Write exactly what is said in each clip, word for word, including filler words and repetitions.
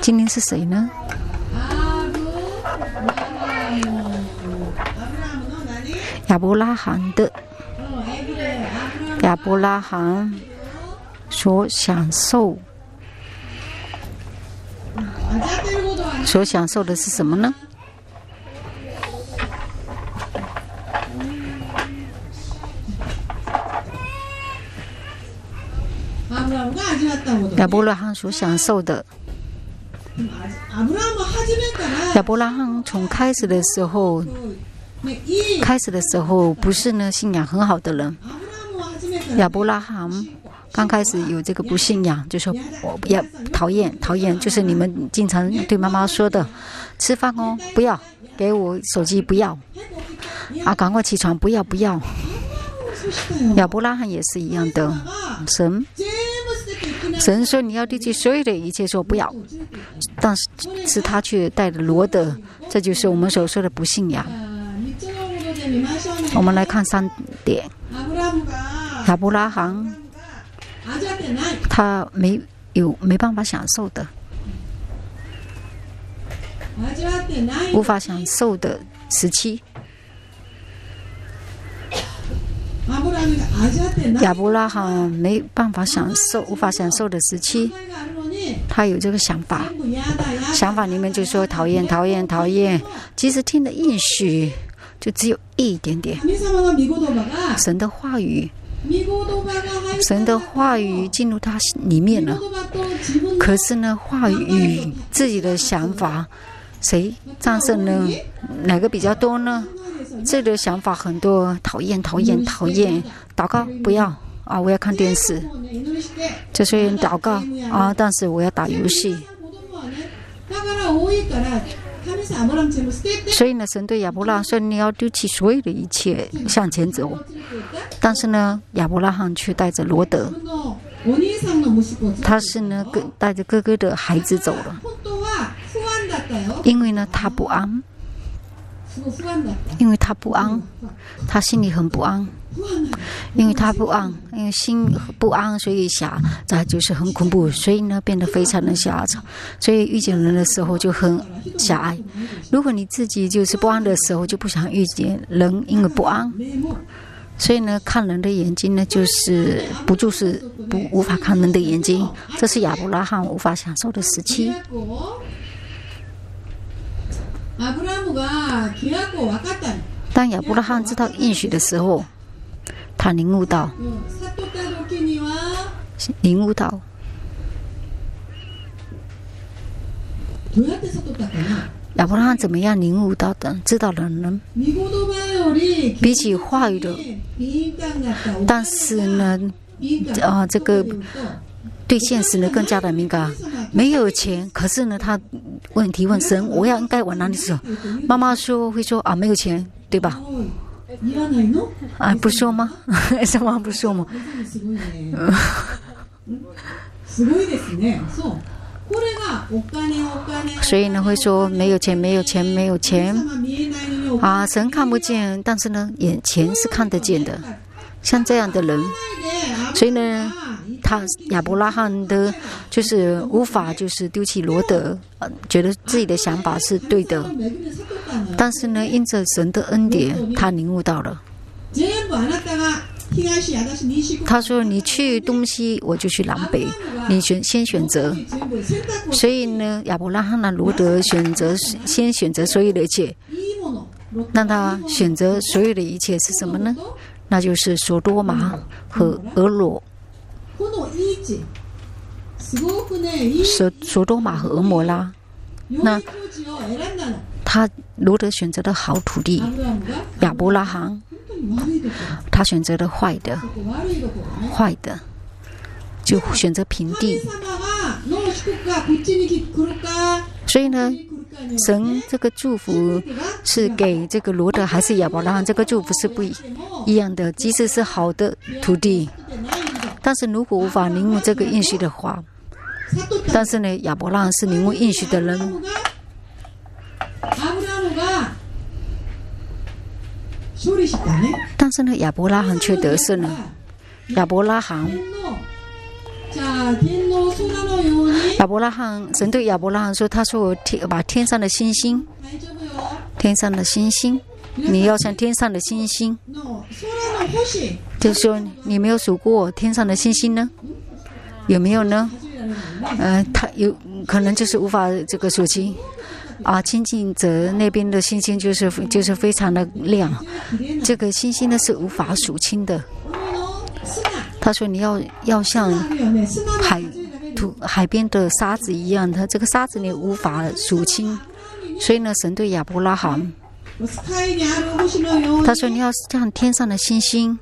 今天是谁呢？亚伯拉罕的亚伯拉罕所享受所享受的是什么呢？亚伯拉罕所享受的，亚伯拉罕从开始的时候，开始的时候不是呢信仰很好的人。亚伯拉罕刚开始有这个不信仰，就说我不要讨厌讨厌，就是你们经常对妈妈说的，吃饭哦不要，给我手机不要，啊赶快起床不要不要。亚伯拉罕也是一样的，神神说你要丢弃所有的一切，说不要，但是是他却带着罗德，这就是我们所说的不信仰。我们来看三点，亚伯拉罕他没有没办法享受的，无法享受的时期。亚伯拉罕没办法享受，无法享受的时期，他有这个想法，想法里面就说讨厌讨厌讨厌，其实听的应许就只有一点点。神的话语，神的话语进入他里面了，可是呢，话语与自己的想法，谁战胜呢？哪个比较多呢？这个想法很多，讨厌讨厌讨厌，祷告不要啊！我要看电视，这些人祷告啊，但是我要打游戏。所以呢，神对亚伯拉罕说：“你要丢弃所有的一切，向前走。”但是呢，亚伯拉罕却带着罗德，他是呢跟带着哥哥的孩子走了，因为呢他不安。因为他不安，他心里很不安，因为他不安，因为心不安，所以狭窄就是很恐怖，所以呢变得非常的狭窄，所以遇见人的时候就很狭隘。如果你自己就是不安的时候，就不想遇见人，因为不安，所以呢看人的眼睛呢就是不就是不无法看人的眼睛，这是亚伯拉罕无法享受的时期。当亚伯拉罕知道应许的时候，他领悟到，领悟到，亚伯拉罕怎么样领悟到的？知道的人，比起话语的，但是呢，啊，这个对现实呢更加的敏感。没有钱，可是呢，他问题问神，我要应该往哪里走？妈妈说会说啊，没有钱，对吧？啊，不说吗？什么不说吗？所以呢，会说没有钱，没有钱，没有钱。啊，神看不见，但是呢，眼前是看得见的。像这样的人，所以呢。他亚伯拉罕的，就是无法就是丢弃罗德，呃，觉得自己的想法是对的，但是呢，因着神的恩典，他领悟到了。他说：“你去东西，我就去南北，你选先选择。”所以呢，亚伯拉罕呢，罗德选择先选择所有的一切，让他选择所有的一切是什么呢？那就是索多玛和俄罗。索索多玛和俄摩拉，那他罗德选择的好土地，亚伯拉罕他选择的坏的，坏的就选择平地。所以呢，神这个祝福是给这个罗德还是亚伯拉罕？这个祝福是不一样的，即使是好的土地。但是如果无法领悟这个应许的话，但是呢，亚伯拉罕是领悟应许的人，但是呢，亚伯拉罕却得胜了。亚伯拉罕， 亚伯拉罕，神对亚伯拉罕说：“他说我天把天上的星星，天上的星星，你要像天上的星星。”就是说，你没有数过天上的星星呢？有没有呢？呃，他有可能就是无法这个数清。啊，亲近者那边的星星就是就是非常的亮，这个星星呢是无法数清的。他说你要要像海土海边的沙子一样，他这个沙子你无法数清，所以呢，神对亚伯拉罕，他说你要像天上的星星，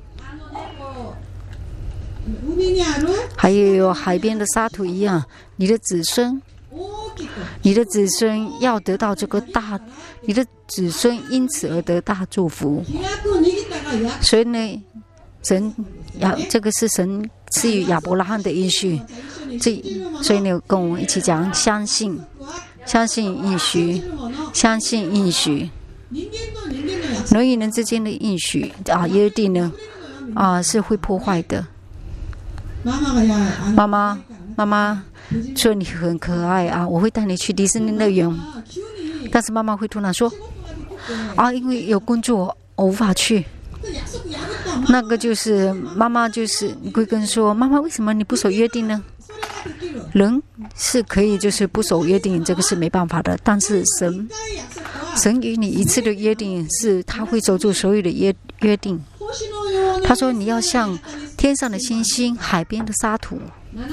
还有海边的沙土一样，你的子孙。你的子孙要得到这个大，你的子孙因此而得大祝福。所以呢，神亚这个是神赐予亚伯拉罕的应许。这所以呢，跟我们一起讲，相信，相信应许，相信应许。人与人之间的应许啊，约定呢啊是会破坏的。妈妈，妈妈。说你很可爱啊，我会带你去迪士尼乐园。但是妈妈会突然说：“啊，因为有工作，我无法去。”那个就是妈妈就是会跟说：“妈妈，为什么你不守约定呢？”人是可以就是不守约定，这个是没办法的。但是神，神与你一次的约定是他会守住所有的约约定。他说你要像天上的星星，海边的沙土。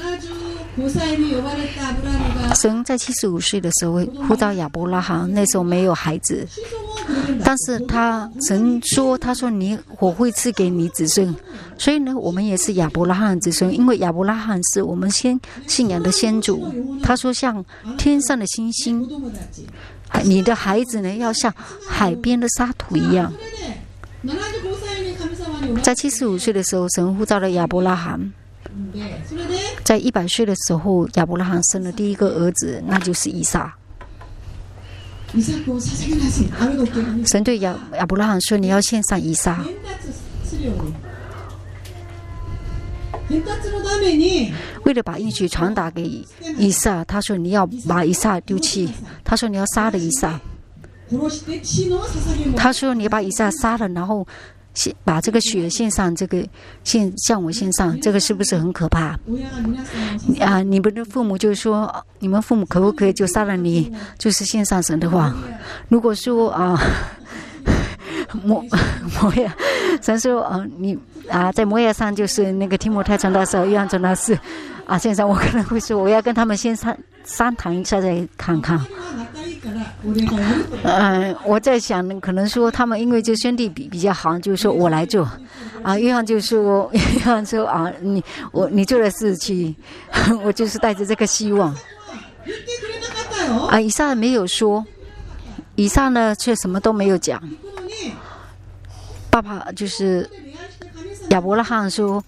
神在七十五岁的时候呼召亚伯拉罕，那时候没有孩子，但是他神说，他说你我会赐给你子孙，所以呢，我们也是亚伯拉罕子孙，因为亚伯拉罕是我们先信仰的先祖。他说像天上的星星，你的孩子呢要像海边的沙土一样。在七十五岁的时候，神呼召了亚伯拉罕。在一百岁的时候，亚伯拉罕生了第一个儿子，那就是以撒。神对亚亚伯拉罕说：“你要献上以撒。”为了把应许传达给以撒，他说：“你要把以撒丢弃。”他说：“你要杀了以撒。”他说：“你把以撒杀了，然后。”把这个血献上，这个献向我献上，这个是不是很可怕？啊，你们的父母就说，你们父母可不可以就杀了你，就是献上神的话？如果说啊，摩摩亚，神说啊，你啊，在摩亚上就是那个提摩太传道时，约翰传道士啊，现在我可能会说，我要跟他们先商商谈一下再看看。嗯，我在想，可能说他们因为这兄弟比比较好，就是说我来做，啊，约翰就说，约翰说啊，你我你做的事情，我就是带着这个希望。啊，以撒没有说，以撒呢却什么都没有讲。爸爸就是亚伯拉罕说。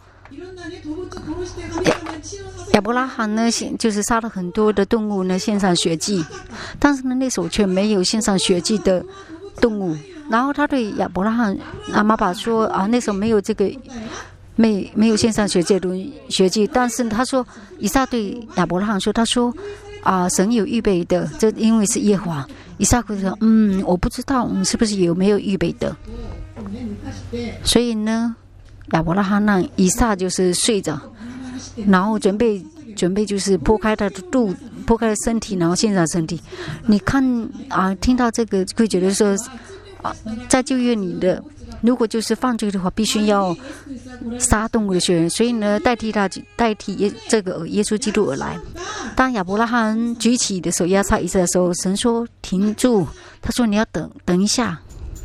亚伯拉罕呢，就是杀了很多的动物呢，献上血祭，但是呢，那时候却没有献上血祭的动物。然后他对亚伯拉罕啊妈爸说啊，那时候没有这个，没没有献上血祭的血祭。但是他说，以撒对亚伯拉罕说，他说啊，神有预备的，这因为是耶和华。以撒会说，嗯，我不知道，嗯，是不是有没有预备的？所以呢，亚伯拉罕让以撒就是睡着。然后准备准备就是剖开他的肚，剖开身体，然后献上身体。你看啊，听到这个会觉得说啊，在旧约里的，如果就是犯罪的话，必须要杀动物的血，所以呢，代替他代替耶这个耶稣基督而来。当亚伯拉罕举起的手要杀以撒的时候，神说停住，他说你要等等一下。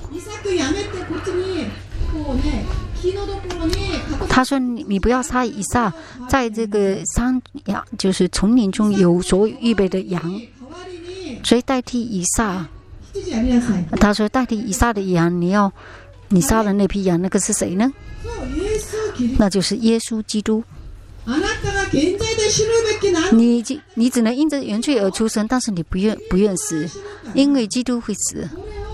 他说你：“你不要杀以撒，在这个山羊就是丛林中有所预备的羊，所以代替以撒。他说代替以撒的羊，你要你杀了那批羊，那个是谁呢？那就是耶稣基督。你你只能因着原罪而出生，但是你不愿不愿死，因为基督会死。”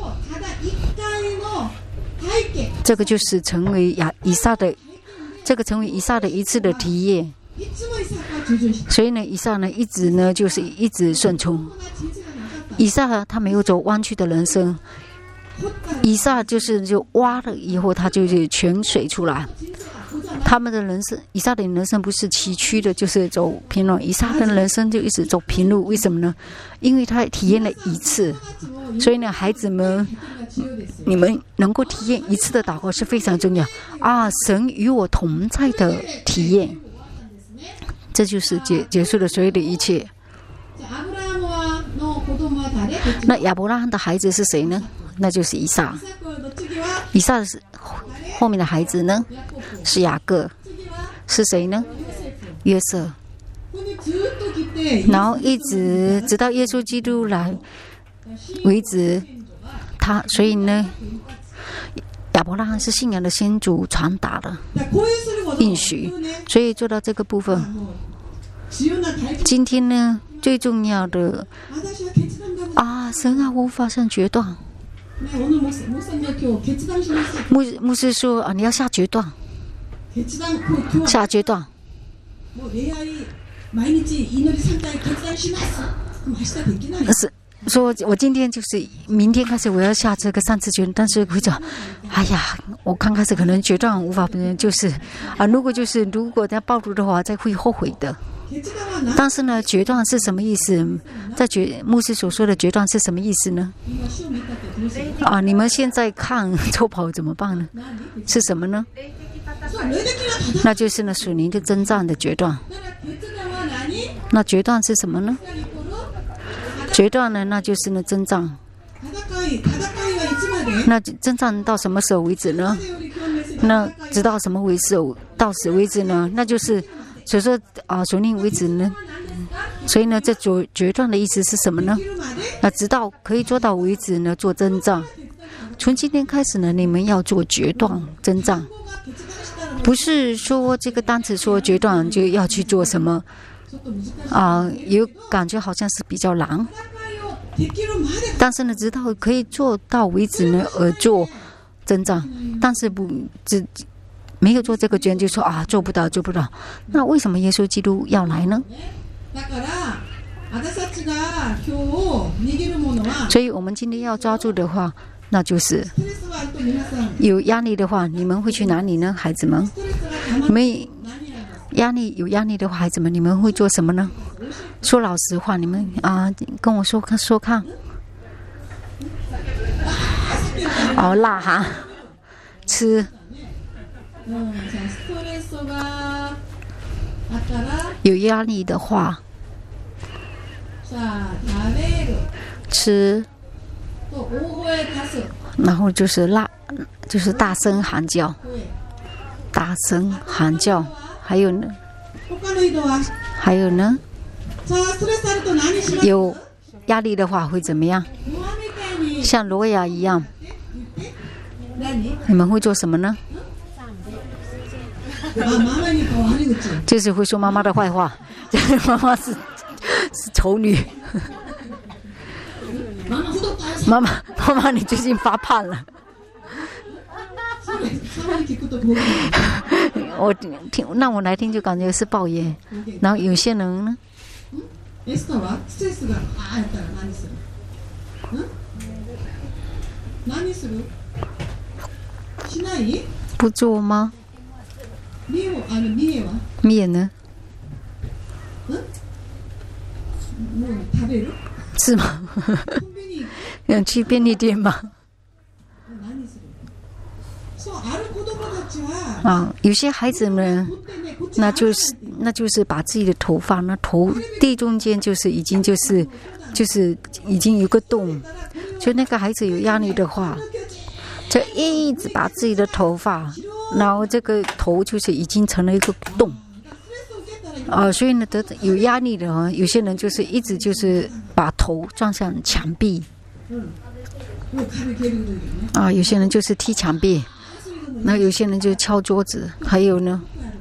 这个就是成为亚以撒的，这个成为以撒的一次的体验。 所以呢，以撒呢一直呢就是一直顺从。以撒他没有走弯曲的人生，以撒就是就挖了以后，他就是泉水出来。他们的人生，以撒的人生不是崎岖的，就是走平路。以撒的人生就一直走平路，为什么呢？因为他体验了一次，所以呢，孩子们，你们能够体验一次的祷告是非常重要啊！神与我同在的体验，这就是结结束了所有的一切。那亚伯拉罕的孩子是谁呢？那就是以撒。以撒是后面的孩子呢？是雅各。是谁呢？约瑟。然后一直直到耶稣基督来为止，他所以呢，亚伯拉罕是信仰的先祖传达的应许，所以做到这个部分。今天呢，最重要的啊，神啊，我发生决断。牧牧师说啊，你要下决断，下决断。是说，我今天就是明天开始我要下这个三次决断，但是会讲，哎呀，我刚开始可能决断无法，就是啊，如果就是如果他暴露的话，再会后悔的。但是呢，决断是什么意思？在决牧师所说的决断是什么意思呢？啊，你们现在看抽跑怎么办呢？是什么呢？那就是呢属灵的征战的决断。那决断是什么呢？决断呢，那就是呢征战。那征战到什么时候为止呢？那直到什么为止？到死为止呢？那就是所以说啊，属灵为止呢。所以呢，这决决断的意思是什么呢？那直到可以做到为止呢，做征战。从今天开始呢，你们要做决断征战，不是说这个单词说决断就要去做什么啊，有感觉好像是比较难。但是呢，直到可以做到为止呢，而做征战。但是不只没有做这个决定，就说啊做不到，做不到。那为什么耶稣基督要来呢？所以我们今天要抓住的话，那就是有压力的话，你们会去哪里呢？孩子们，你们压力有压力的话，孩子们，你们会做什么呢？说老实话，你们啊，跟我说看说看。哦，辣哈，吃。有压力的话，吃，然后就是辣，就是大声喊叫，大声喊叫，还有呢，还有呢，有压力的话会怎么样？像罗亚一样，你们会做什么呢？就是会说妈妈的坏话，妈妈是是丑女。妈妈，妈妈，你最近发胖了。我听，那我来听就感觉是抱怨。然后有些人呢，不做吗？面呢？是吗？想去便利店吗？啊，有些孩子们，那就是那就是把自己的头发，那头地中间就是已经就是就是已经有个洞，就那个孩子有压力的话，就一直把自己的头发，然后这个头就是已经成了一个洞。啊、呃，所以呢，得有压力的啊，有些人就是一直就是把头撞向墙壁，啊、呃，有些人就是踢墙壁，那有些人就敲桌子，还有呢，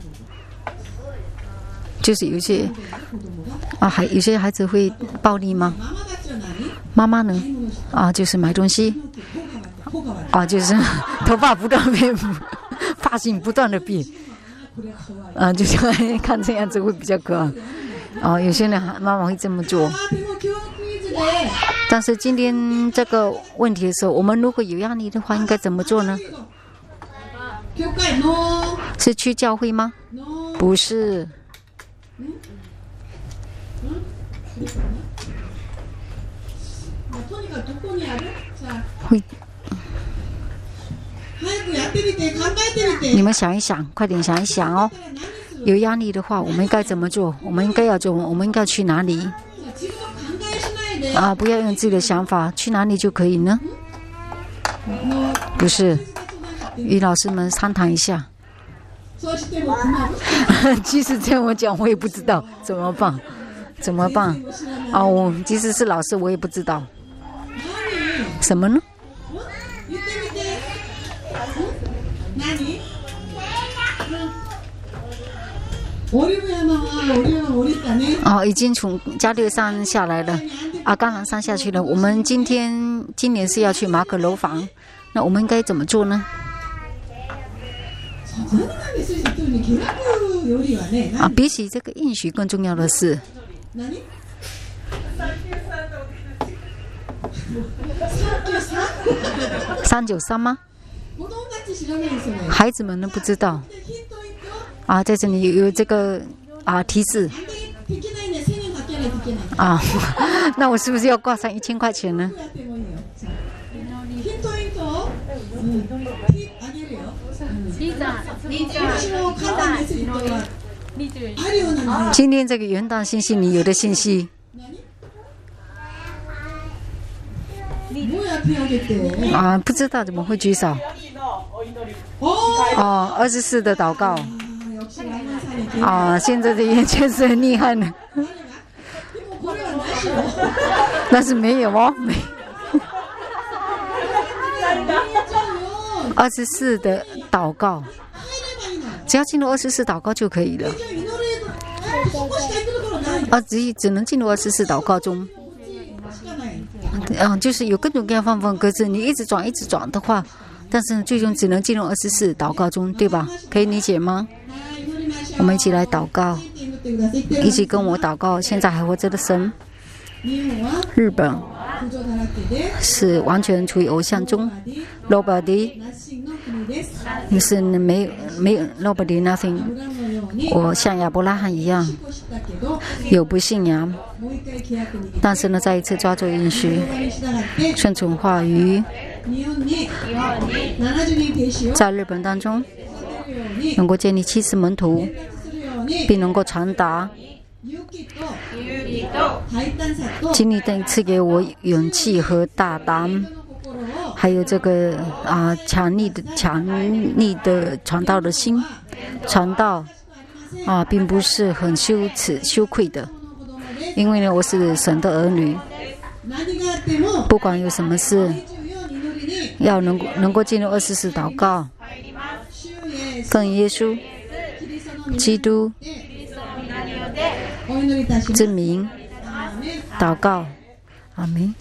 就是有些啊，还有些孩子会暴力吗？妈妈呢？啊，就是买东西，啊，就是头发不断变，发型不断的变。 啊，就像看这样子会比较可爱。哦，有些人妈妈会这么做。但是今天这个问题的时候，我们如果有压力的话，应该怎么做呢？是去教会吗？不是。会。你们想一想，快点想一想哦。有压力的话，我们应该怎么做？我们应该要做，我们应该去哪里？啊，不要用自己的想法，去哪里就可以呢？不是，与老师们商谈一下。即使这样我讲，我也不知道怎么办，怎么办？啊，我即使是老师，我也不知道。什么呢？哦，已经从加六山下来了，阿甘兰山下去了。我们今天今年是要去马可楼房，那我们应该怎么做呢？啊，比起这个应许更重要的是，三九三吗？孩子们都不知道。啊，在这里有这个啊提示。啊，那我是不是要挂上一千块钱呢？今天这个元旦信息，你有的信息。啊，不知道怎么会举手？哦，二十四的祷告。啊，现在的眼圈是很厉害的，但是没有哦，没。二十四的祷告，只要进入二十四祷告就可以了。啊，只只能进入二十四祷告中。嗯，就是有各种各样方法，可是你一直转一直转的话，但是最终只能进入二十四祷告中，对吧？可以理解吗？我们一起来祷告，一起跟我祷告。现在还活着的神，日本是完全处于偶像中 ，nobody 是没有没有 nobody nothing。我像亚伯拉罕一样，有不信仰，但是呢，再一次抓住应许，顺从话语，在日本当中能够建立七十门徒，并能够传达。经历等赐给我勇气和大胆，还有这个啊强力的强力的传道的心，传道啊并不是很羞耻羞愧的，因为呢我是神的儿女，不管有什么事，要能够能够进入二十四祷告，跟耶稣基督之名祷告，阿们。